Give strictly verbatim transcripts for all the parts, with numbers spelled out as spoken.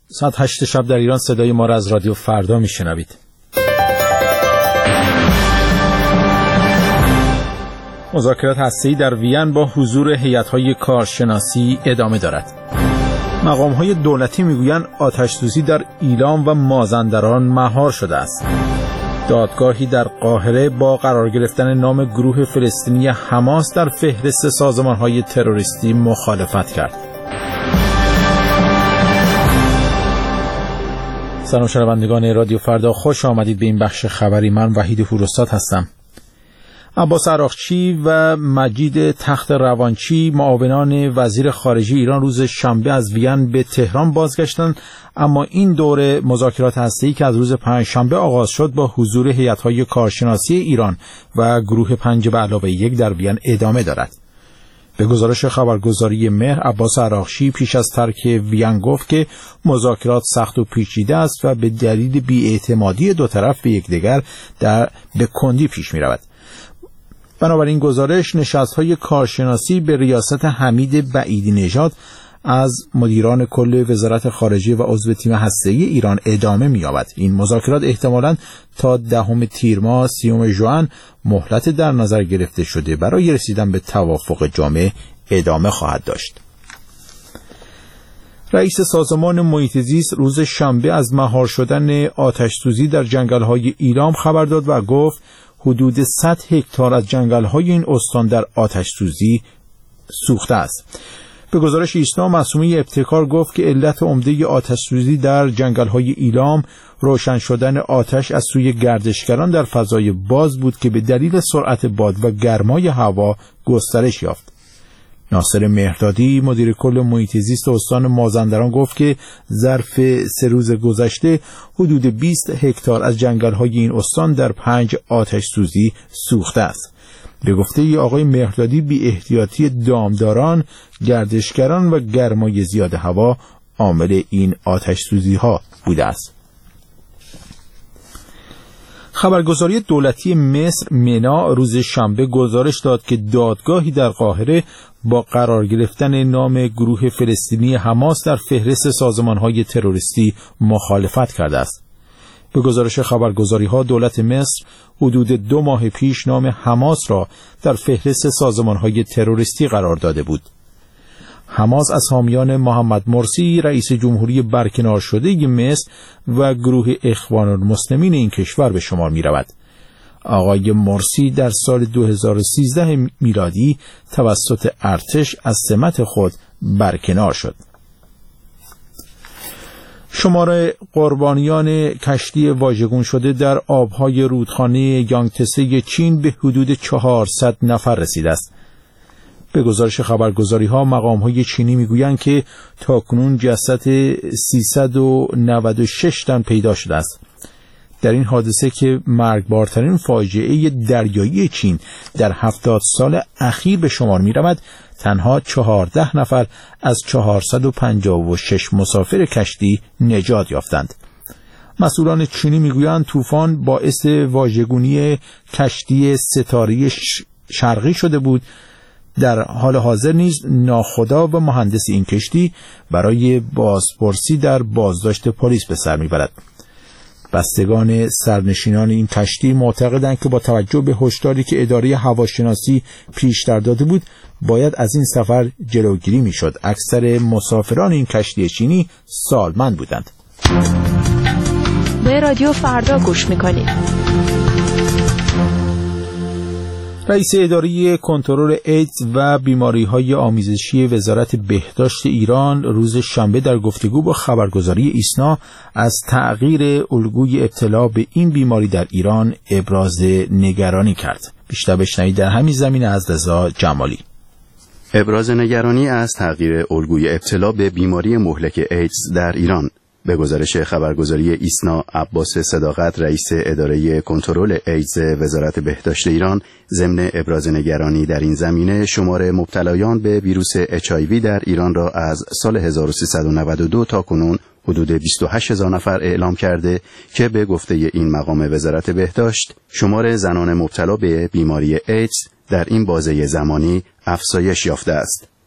ساعت هشت شب در ایران صدای ما را از رادیو فردا میشنوید. مذاکرات هسته‌ای در وین با حضور هیئت‌های کارشناسی ادامه دارد. مقام‌های دولتی میگویند آتش‌سوزی در ایلام و مازندران مهار شده است. دادگاهی در قاهره با قرار گرفتن نام گروه فلسطینی حماس در فهرست سازمان‌های تروریستی مخالفت کرد. سلام شنوندگان رادیو فردا، خوش آمدید به این بخش خبری. من وحید هوروستاد هستم. عباس عراقچی و مجید تخت روانچی معاونان وزیر خارجه ایران روز شنبه از وین به تهران بازگشتند، اما این دوره مذاکرات هسته‌ای که از روز پنجشنبه آغاز شد با حضور هیئت‌های کارشناسی ایران و گروه پنج به علاوه یک در وین ادامه دارد. به گزارش خبرگزاری مهر، عباس عراقچی پیش از ترک وین گفت که مذاکرات سخت و پیچیده است و به دلیل بی‌اعتمادی دو طرف به یکدیگر در به کندی پیش می‌رود. بنابراین گزارش نشست‌های کارشناسی به ریاست حمید بعیدی نژاد از مدیران کل وزارت خارجه و عضو تیم هسته‌ای ایران ادامه می‌یابد. این مذاکرات احتمالاً تا دهم تیر ماه سیوم ژوئن مهلت در نظر گرفته شده برای رسیدن به توافق جامع ادامه خواهد داشت. رئیس سازمان محیط زیست روز شنبه از مهار شدن آتش‌سوزی در جنگل‌های ایلام خبر داد و گفت حدود صد هکتار از جنگل‌های این استان در آتش‌سوزی سوخته است. به گزارش ایسنا، معصومه ابتکار گفت که علت عمده آتش‌سوزی در جنگل‌های ایلام روشن شدن آتش از سوی گردشگران در فضای باز بود که به دلیل سرعت باد و گرمای هوا گسترش یافت. ناصر مهردادی مدیر کل محیط زیست استان مازندران گفت که ظرف سه روز گذشته حدود بیست هکتار از جنگل‌های این استان در پنج آتش سوزی سوخته است. به گفته ای آقای مهردادی، بی احتیاطی دامداران، گردشگران و گرمای زیاد هوا عامل این آتش سوزی ها بوده است. خبرگزاری دولتی مصر منا روز شنبه گزارش داد که دادگاهی در قاهره با قرار گرفتن نام گروه فلسطینی حماس در فهرست سازمان‌های تروریستی مخالفت کرده است. به گزارش خبرگزاری‌ها، دولت مصر حدود دو ماه پیش نام حماس را در فهرست سازمان‌های تروریستی قرار داده بود. حماس از حامیان محمد مرسی رئیس جمهوری برکنار شده مصر و گروه اخوان المسلمین این کشور به شمار می رود. آقای مرسی در سال دو هزار و سیزده میلادی توسط ارتش از سمت خود برکنار شد. شمار قربانیان کشتی واژگون شده در آبهای رودخانه یانگتسه چین به حدود چهارصد نفر رسیده است. به گزارش خبرگزاری‌ها، مقام‌های چینی می‌گویند که تاکنون جسد سیصد و نود و شش تن پیدا شده است. در این حادثه که مرگبارترین فاجعه دریایی چین در هفتاد سال اخیر به شمار می‌رود، تنها چهارده نفر از چهارصد و پنجاه و شش مسافر کشتی نجات یافتند. مسئولان چینی می‌گویند طوفان باعث واژگونی کشتی ستاره شرقی شده بود. در حال حاضر نیز ناخدا و مهندس این کشتی برای بازپرسی در بازداشت پلیس به سر میبرد. بستگان سرنشینان این کشتی معتقدند که با توجه به هشداری که اداره هواشناسی پیشتر داده بود، باید از این سفر جلوگیری میشد. اکثر مسافران این کشتی چینی سالمند بودند. به رادیو فردا گوش میکنید. رئیس اداره کنترل ایدز و بیماری‌های آمیزشی وزارت بهداشت ایران روز شنبه در گفتگو با خبرگزاری ایسنا از تغییر الگوی ابتلا به این بیماری در ایران ابراز نگرانی کرد. بیشتر بشنوید در همین زمینه از رضا جمالی. ابراز نگرانی از تغییر الگوی ابتلا به بیماری مهلک ایدز در ایران. به گزارش خبرگزاری ایسنا، عباس صداقت رئیس اداره کنترل ایدز وزارت بهداشت ایران ضمن ابراز نگرانی در این زمینه شمار مبتلایان به ویروس اچ آی وی در ایران را از سال هزار و سیصد و نود و دو تا کنون حدود بیست و هشت هزار نفر اعلام کرده که به گفته این مقام وزارت بهداشت شمار زنان مبتلا به بیماری ایدز در این بازه زمانی افزایش یافته است.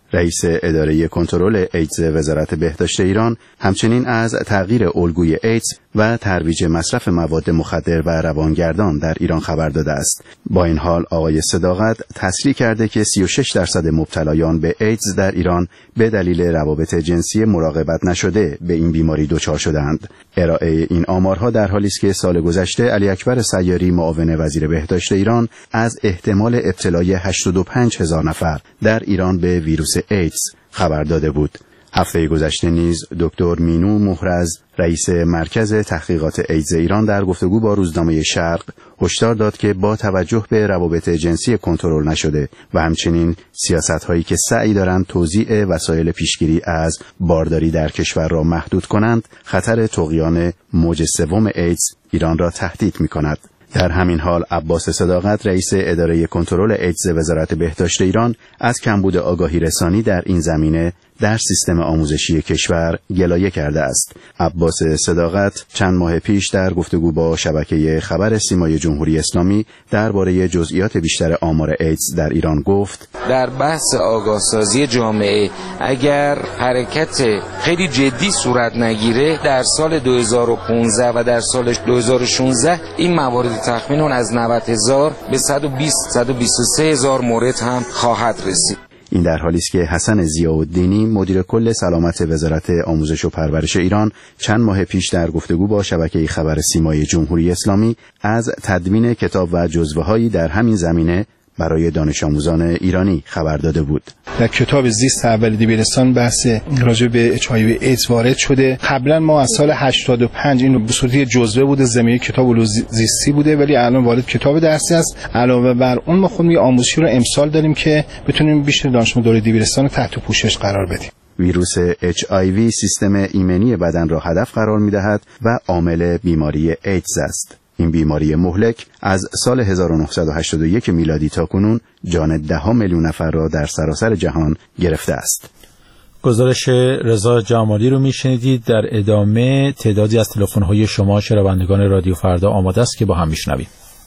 رئیس اداره کنترل ایدز وزارت بهداشت ایران همچنین از تغییر الگوی ایدز و ترویج مصرف مواد مخدر و روانگردان در ایران خبر داده است. با این حال آقای صداقت تصریح کرده که سی و شش درصد مبتلایان به ایدز در ایران به دلیل روابط جنسی مراقبت نشده به این بیماری دچار شدند. ارائه این آمارها در حالی است که سال گذشته علی اکبر سیاری معاون وزیر بهداشت ایران از احتمال ابتلای هشتاد و پنج هزار نفر در ایران به ویروس ایدز خبر داده بود. هفته گذشته نیز دکتر مینو مهرز رئیس مرکز تحقیقات ایدز ایران در گفتگو با روزنامه شرق هشدار داد که با توجه به روابط جنسی کنترل نشده و همچنین سیاست‌هایی که سعی دارند توزیع وسایل پیشگیری از بارداری در کشور را محدود کنند، خطر طغیان موج سوم ایدز ایران را تهدید می‌کند. در همین حال عباس صداقت رئیس اداره کنترل ایدز وزارت بهداشت ایران از کمبود آگاهی رسانی در این زمینه در سیستم آموزشی کشور گلایه کرده است. عباس صداقت چند ماه پیش در گفتگو با شبکه خبر سیمای جمهوری اسلامی درباره جزئیات بیشتر آمار ایدز در ایران گفت: در بحث آگاهسازی جامعه اگر حرکت خیلی جدی صورت نگیره در سال دو هزار و پانزده و در سال دو هزار و شانزده این موارد تخمیناً از نود هزار به صد و بیست صد و بیست و سه هزار مورد هم خواهد رسید. این در حالی است که حسن ضیاءالدینی مدیر کل سلامت وزارت آموزش و پرورش ایران چند ماه پیش در گفتگو با شبکه خبر سیمای جمهوری اسلامی از تدوین کتاب و جزوه‌هایی در همین زمینه برای دانش آموزان ایرانی خبر داده بود. در کتاب زیست اولی دبیرستان بحث راجع به اچ آی وی ایدز وارد شده. قبلا ما از سال هشتاد و پنج این به صورت جزوه بوده، ضمن کتاب علوم زیستی بوده، ولی الان وارد کتاب درسی است. علاوه بر اون ما خودمون یه آموزشی رو امسال داریم که بتونیم بیشتر دانش آموزان دوره دبیرستان رو تحت پوشش قرار بدیم. ویروس اچ آی وی سیستم ایمنی بدن را هدف قرار می‌دهد و عامل بیماری ایدز است. این بیماری مهلک از سال هزار و نهصد و هشتاد و یک میلادی تا کنون جان ده میلیون نفر را در سراسر جهان گرفته است. گزارش رضا جمالی رو میشنیدید. در ادامه تعدادی از تلفن‌های شما شنوندگان رادیو فردا آماده است که با هم میشنویم.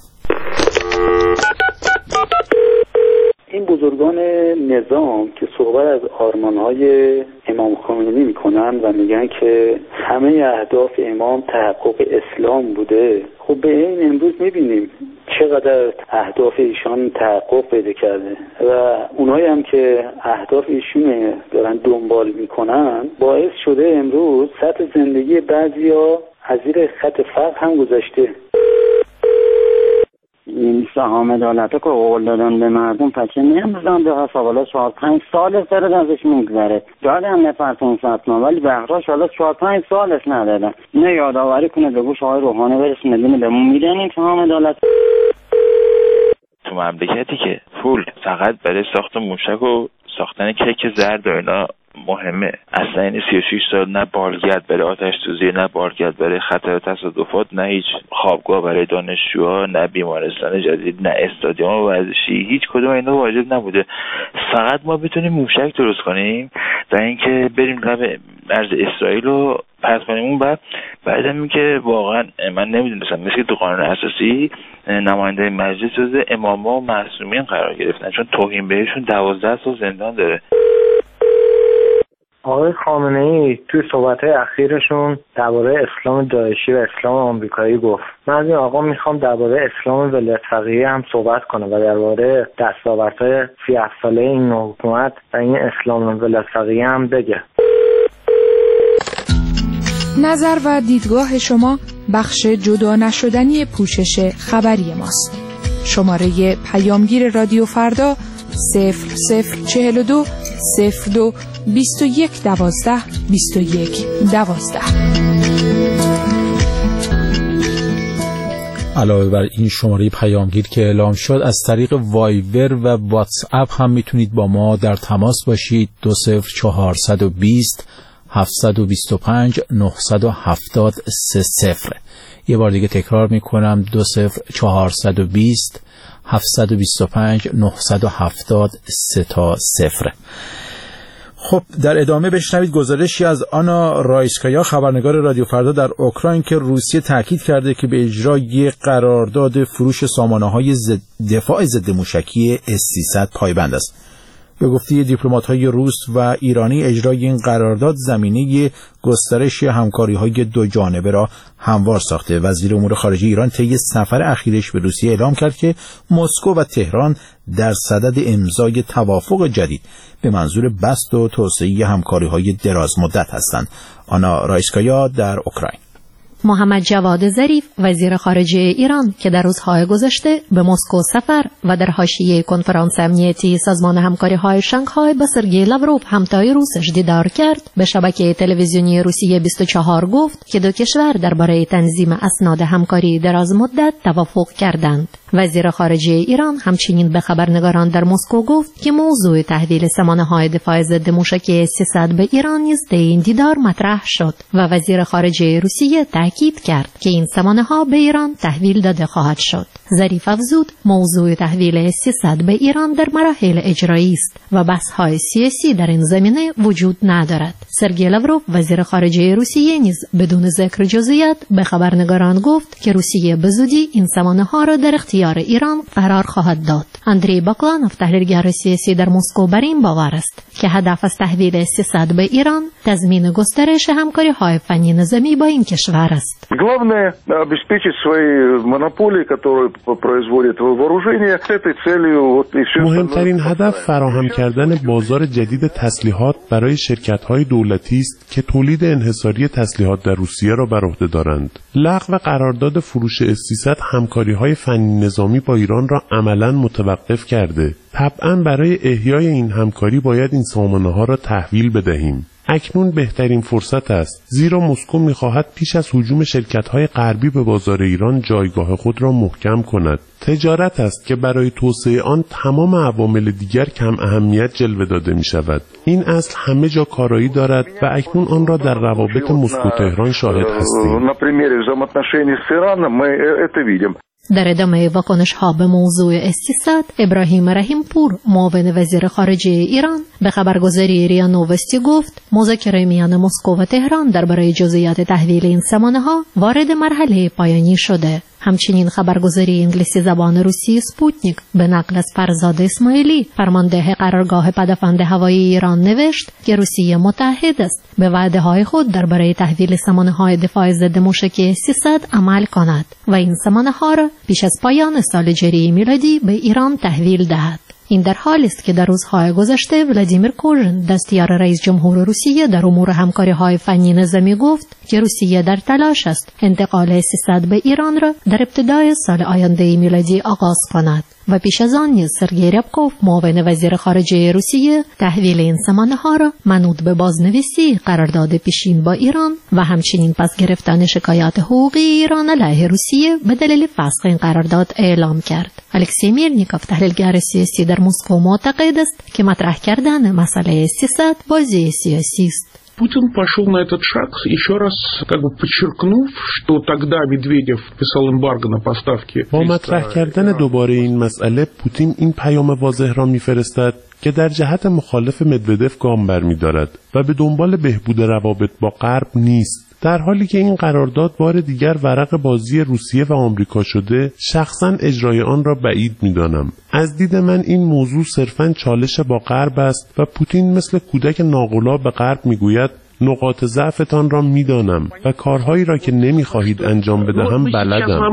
این بزرگان نظام که صحبت از آرمان‌های امام خمینی میکنن و میگن که همه اهداف امام تحقق اسلام بوده، خب به این امروز میبینیم چقدر اهداف ایشان تحقق پیدا کرده و اونایی هم که اهداف ایشون دارن دنبال میکنن باعث شده امروز سطح زندگی بعضیا از زیر خط فقر هم گذشته. این سهام عدالت که قول دادن به مردم پچه نمیدن به حساب حالا چهار پنج سال سر ازش میگذره دادن نفرتون ستما ولی بهراش حالا چهار پنج سالش ندادن. نه یادآوری کنه به گوش آقای روحانی برسونه بینه بهمون میدن این سهام عدالت. تو مملکتی که پول فقط برای ساخت موشک و ساختن کیک زرد و اینا مهمه، اصلا این سی و شش سال نه بالگرد برای آتش سوزی، نه بالگرد برای خطر تصادفات، نه هیچ خوابگاه برای دانشجوها، نه بیمارستان جدید، نه استادیوم ورزشی، هیچ کدوم اینا واجد نبوده. فقط ما بتونیم موشک درست کنیم و اینکه بریم لب مرز اسرائیل رو پس کنیم اون بعد بعدم که واقعا من نمیدونستم مثل تو قانون اساسی نماینده مجلس جزء اماما و معصومین قرار گرفتن چون توهین بهشون دوازده سال زندان داره. آقای خامنه‌ای توی صحبت‌های اخیرشون درباره اسلام داعشی و اسلام آمریکایی گفت. من از این آقا میخوام درباره اسلام ولایت فقیه هم صحبت کنم و درباره دستاوردهای سی هفت ساله این حکومت و این اسلام ولایت فقیه هم بگه. نظر و دیدگاه شما بخش جدا نشدنی پوشش خبری ماست. شماره پیامگیر رادیو فردا صفر صفر چهل و دو صفر دو بیست و یک دوازده بیست و یک دوازده. علاوه بر این شماره پیامگیر که اعلام شد از طریق وایبر و واتس اپ هم میتونید با ما در تماس باشید. دو صفر چهارصد و بیست هفتصد و بیست و پنج نهصد و هفتاد سه صفر. یه بار دیگه تکرار میکنم دو صفر چهارصد و بیست هفتصد و بیست و پنج نهصد و هفتاد سه تا صفر. خب در ادامه بشنوید گزارشی از آنا رایسکایا خبرنگار رادیو فردا در اوکراین که روسیه تاکید کرده که به اجرای قرارداد فروش سامانه‌های دفاع ضد موشکی اس سیصد پایبند است. به گفته دیپلمات‌های روس و ایرانی، اجرای این قرارداد زمینه گسترش همکاری‌های دو جانبه را هموار ساخته. وزیر امور خارجه ایران طی سفر اخیرش به روسیه اعلام کرد که مسکو و تهران در صدد امضای توافق جدید به منظور بسط و توسعه همکاری‌های دراز مدت هستند. آنا رایسکایا در اوکراین. محمد جواد ظریف وزیر خارجه ایران که در روزهای گذشته به مسکو سفر و در حاشیه کنفرانس امنیتی سازمان همکاری‌های شانگهای با سرگئی لاوروف همتای روسش دیدار کرد، به شبکه تلویزیونی روسیه بیست و چهار گفت که دو کشور درباره تنظیم اسناد همکاری دراز مدت توافق کردند. وزیر خارجه ایران همچنین به خبرنگاران در مسکو گفت که موضوع تحویل سامانه‌های دفاع ضد موشکی سیصد به ایران نیز در این دیدار مطرح شد و وزیر خارجه روسیه تاکید کرد که این سامانه‌ها به ایران تحویل داده خواهد شد. ظریف افزود موضوع تحویل سیصد به ایران در مراحل اجرایی است و بحث‌های سیاسی در این زمینه وجود ندارد. سرگئی لاوروف وزیر خارجه روسیه نیز بدون ذکر جزئیات به خبرنگاران گفت که روسیه به زودی این سامانه‌ها را در اختیار ایران قرار خواهد داد. اندری باکلانوف تحلیلگر سیاسی در مسکو بر این باور است که هدف از تحویل سیصد به ایران تضمین گسترش همکاری‌های فنی نظامی با این کشور است. Главное обеспечить свои монополии, которые производят вооружение. С этой целью вот и все. مهمترین هدف فراهم کردن بازار جدید تسلیحات برای شرکت‌های دولتی است که تولید انحصاری تسلیحات در روسیه را بر عهده دارند. لغو قرارداد فروش اس سیصد همکاری‌های فنی نظامی با ایران را عملاً متوقف کرده. طبعاً برای احیای این همکاری باید این سامانه‌ها را تحویل بدهیم. اکنون بهترین فرصت است، زیرا مسکو می‌خواهد پیش از هجوم شرکت‌های غربی به بازار ایران جایگاه خود را محکم کند. تجارت است که برای توسعه آن تمام عوامل دیگر کم اهمیت جلوه داده می‌شود. این اصل همه جا کارایی دارد و اکنون آن را در روابط مسکو تهران شاهد هستیم. در ادامه واکنش ها به موضوع اس سیصد، ابراهیم رحیم پور معاون وزیر خارجه ایران به خبرگزاری ریا نووستی گفت مذاکره میان مسکو و تهران درباره جزئیات تحویل این سامانه ها وارد مرحله پایانی شده. همچنین خبرگزاری انگلیسی زبان روسی سپوتنیک به نقل از فرزاد اسماعیلی فرمانده قرارگاه پدافند هوایی ایران نوشت که روسیه متحد است به وعده‌های خود درباره تحویل سامانه‌های دفاع ضد موشکی سیصد عمل کند و این سامانه‌ها را پیش از پایان سال جاری میلادی به ایران تحویل دهد. این در حالی است که در روزهای گذشته ولادیمیر کوژن دستیار رئیس جمهور روسیه در امور همکاری‌های فنی نظامی گفت که روسیه در تلاش است انتقال سیصد به ایران را در ابتدای سال آینده میلادی آغاز کند و پیش از آن نیز سرگئی ریابکوف معاون وزیر خارجه روسیه تحویل این سامانه‌ها را منوط به بازنویسی قرارداد پیشین با ایران و همچنین پس گرفتن شکایات حقوقی ایران علیه روسیه به دلیل فسخ این قرارداد اعلام کرد. الکسی میرنیکوف تحلیلگر سیاسی در مسکو معتقد است که مطرح کردن مسئله سیصد بازی سیاسی است. Путин пошел на этот шаг, еще раз как бы подчеркнув, что тогда Медведев писал эмбарго на поставки. با مطرح کردن دوباره این مسئله پوتین این پیام واضح را می‌فرستد که در جهت مخالف مدودف گام برمی‌دارد و به دنبال بهبود روابط با غرب نیست. در حالی که این قرارداد بار دیگر ورق بازی روسیه و آمریکا شده، شخصاً اجرای آن را بعید می‌دانم. از دید من این موضوع صرفاً چالش با غرب است و پوتین مثل کودک ناقلا به غرب می‌گوید نقاط ضعفتان را می‌دانم و کارهایی را که نمی‌خواهید انجام بدهم بلدم.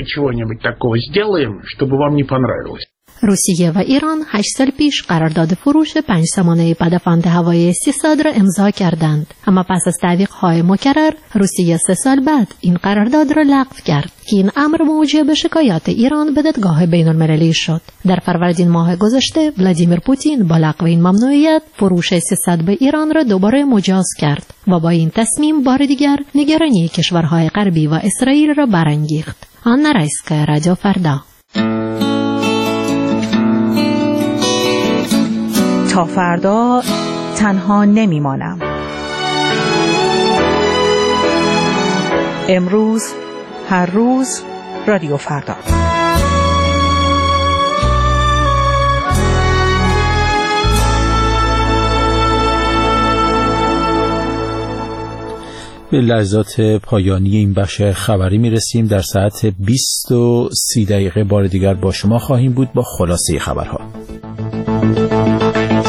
روسیه و ایران هشت سال پیش قرارداد فروش پنج سامانه پدافند هوایی سیصد را امضا کردند، اما پس از تعویق‌های مکرر روسیه سه سال بعد این قرارداد را لغو کرد که این امر موجب به شکایات ایران به دادگاه بین‌المللی شد. در فروردین ماه گذشته ولادیمیر پوتین با لغو این ممنوعیت فروش سیصد به ایران را دوباره مجاز کرد و با این تصمیم بار دیگر نگرانی کشورهای غربی و اسرائیل را برانگیخت. آنا رایسکایا، رادیو فردا. تا فردا تنها نمیمانم. امروز، هر روز، رادیو فردا. به لحظات پایانی این بخش خبری میرسیم. در ساعت بیست و سی دقیقه بار دیگر با شما خواهیم بود با خلاصه خبرها.